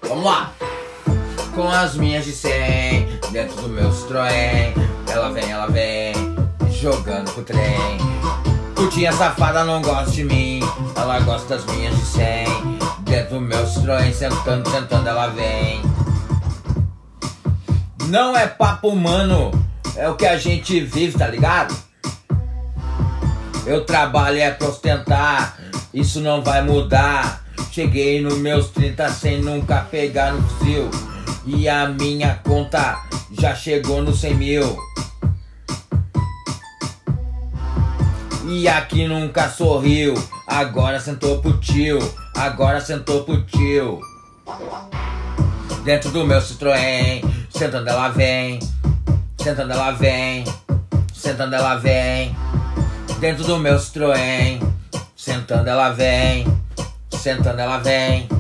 Vamos lá! Com as minhas de 100 dentro do meu Citroën, ela vem, jogando pro trem. Putinha safada não gosta de mim, ela gosta das minhas de 100 dentro do meu Citroën, sentando, ela vem. Não é papo humano, é o que a gente vive, tá ligado? Eu trabalho é pra ostentar, isso não vai mudar. Cheguei nos meus 30 sem nunca pegar no fuzil, e a minha conta já chegou nos 100 mil. E aqui nunca sorriu, agora sentou pro tio, Dentro do meu Citroën, sentando ela vem, Dentro do meu Citroën, sentando ela vem,